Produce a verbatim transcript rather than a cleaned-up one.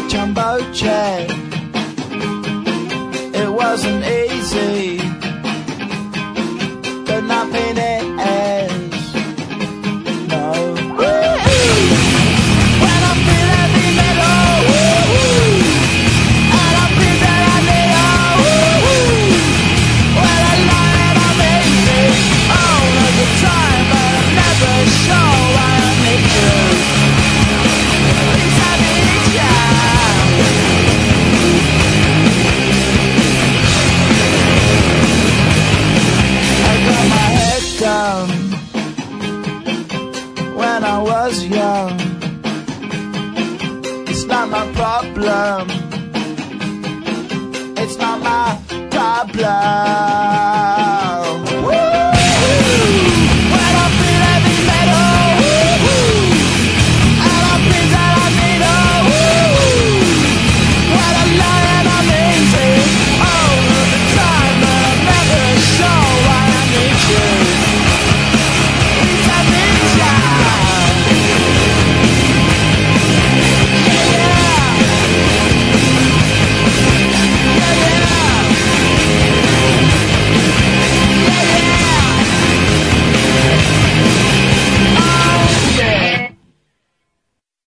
a jumbo jet. It wasn't easy, but nothing is. No. When I feel heavy metal, and I feel that I need a when I lie and I'm easy all of the time, but I'm never sure why I need you. Please I need you. I got my head down when I was young. It's not my problem. It's not my problem. Woo!